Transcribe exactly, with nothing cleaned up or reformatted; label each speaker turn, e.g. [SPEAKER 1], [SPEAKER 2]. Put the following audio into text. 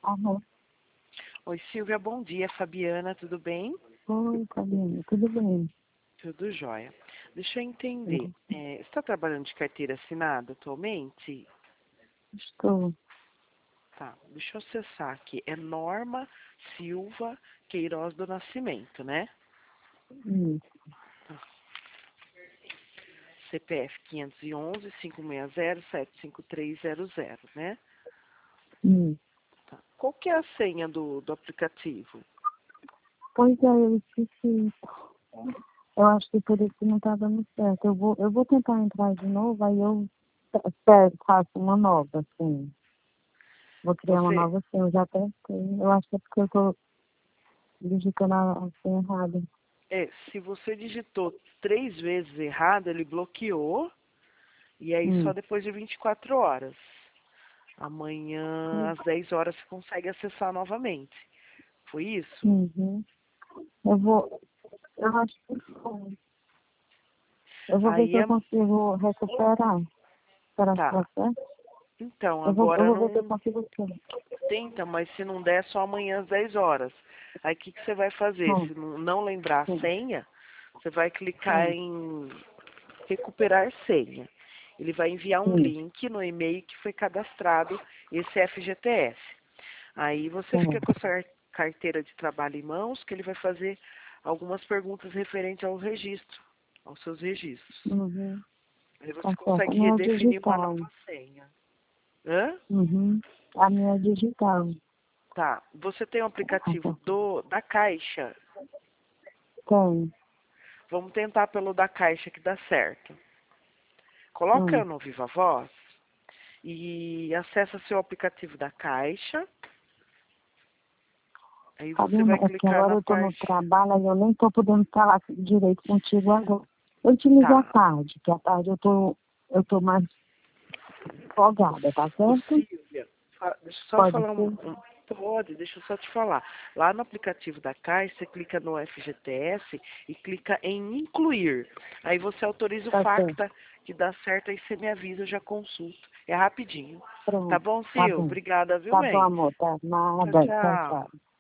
[SPEAKER 1] Aham.
[SPEAKER 2] Oi, Silvia, bom dia. Fabiana, tudo bem?
[SPEAKER 1] Oi, Fabiana, tudo bem?
[SPEAKER 2] Tudo jóia. Deixa eu entender.
[SPEAKER 1] Uhum.
[SPEAKER 2] É, você está trabalhando de carteira assinada atualmente?
[SPEAKER 1] Estou.
[SPEAKER 2] Tá, deixa eu acessar aqui. É Norma Silva Queiroz do Nascimento, né?
[SPEAKER 1] Isso.
[SPEAKER 2] Tá. C P F quinhentos e onze, cinco seis zero, sete cinco três zero zero, né?
[SPEAKER 1] Isso.
[SPEAKER 2] Tá. Qual que é a senha do, do aplicativo?
[SPEAKER 1] Pois é, eu esqueci. Eu acho que por isso que não está dando certo. Eu vou, eu vou tentar entrar de novo, aí eu pe- faço uma nova, assim. Vou criar uma
[SPEAKER 2] Você,
[SPEAKER 1] nova senha, eu já testei. Eu acho que é porque eu estou digitando a a senha errada.
[SPEAKER 2] é, se você digitou três vezes errado, ele bloqueou, e aí só
[SPEAKER 1] Hum.
[SPEAKER 2] depois de vinte e quatro horas. Amanhã, às dez horas, você consegue acessar novamente. Foi isso?
[SPEAKER 1] Uhum. Eu vou, eu acho que foi. Eu vou ver se
[SPEAKER 2] Aí,
[SPEAKER 1] eu
[SPEAKER 2] é-
[SPEAKER 1] consigo recuperar. Será que dá
[SPEAKER 2] tá.
[SPEAKER 1] certo?
[SPEAKER 2] Então,
[SPEAKER 1] Eu vou, eu
[SPEAKER 2] agora
[SPEAKER 1] vou ver se eu
[SPEAKER 2] não
[SPEAKER 1] consigo sim.
[SPEAKER 2] tenta, mas se não der, só amanhã às dez horas. Aí, o que, que você vai fazer?
[SPEAKER 1] Hum,
[SPEAKER 2] Se não não lembrar a
[SPEAKER 1] sim,
[SPEAKER 2] senha, você vai clicar
[SPEAKER 1] sim,
[SPEAKER 2] em recuperar senha. Ele vai enviar um
[SPEAKER 1] sim,
[SPEAKER 2] link no e-mail que foi cadastrado esse F G T S. Aí você fica com a
[SPEAKER 1] certo.
[SPEAKER 2] sua carteira de trabalho em mãos, que ele vai fazer algumas perguntas referentes ao registro, aos seus registros.
[SPEAKER 1] Uhum,
[SPEAKER 2] Aí
[SPEAKER 1] tá
[SPEAKER 2] você
[SPEAKER 1] certo. A
[SPEAKER 2] consegue
[SPEAKER 1] minha é
[SPEAKER 2] redefinir uma
[SPEAKER 1] digital.
[SPEAKER 2] nova senha. Hã?
[SPEAKER 1] Uhum, a minha é digital.
[SPEAKER 2] Tá. Você tem o
[SPEAKER 1] Ah,
[SPEAKER 2] aplicativo
[SPEAKER 1] tá.
[SPEAKER 2] do da Caixa.
[SPEAKER 1] Tem.
[SPEAKER 2] Vamos tentar pelo da Caixa que dá certo. Coloca
[SPEAKER 1] Hum.
[SPEAKER 2] no Viva Voz e acessa seu aplicativo da Caixa. Aí você
[SPEAKER 1] Fabiana,
[SPEAKER 2] vai
[SPEAKER 1] é porque
[SPEAKER 2] clicar
[SPEAKER 1] agora
[SPEAKER 2] na
[SPEAKER 1] eu tô no
[SPEAKER 2] parte.
[SPEAKER 1] trabalho e eu nem tô podendo falar direito contigo agora. Eu te ligo à
[SPEAKER 2] Tá.
[SPEAKER 1] tarde, que à tarde eu tô, eu tô mais folgada, tá
[SPEAKER 2] Ô,
[SPEAKER 1] certo?
[SPEAKER 2] Silvia, fa- deixa eu só
[SPEAKER 1] Pode
[SPEAKER 2] falar um,
[SPEAKER 1] ser?
[SPEAKER 2] um- Pode, deixa eu só te falar. Lá no aplicativo da Caixa, você clica no F G T S e clica em incluir. Aí você autoriza o
[SPEAKER 1] Tá certo.
[SPEAKER 2] FACTA, que dá certo, aí você me avisa, eu já consulto. É rapidinho. Tá
[SPEAKER 1] Pronto.
[SPEAKER 2] bom,
[SPEAKER 1] Tá
[SPEAKER 2] Sil?
[SPEAKER 1] bom.
[SPEAKER 2] Obrigada, viu,
[SPEAKER 1] Tá bom,
[SPEAKER 2] bem?
[SPEAKER 1] amor. Tá
[SPEAKER 2] Tchau,
[SPEAKER 1] nada. Tchau,
[SPEAKER 2] tchau.
[SPEAKER 1] tchau.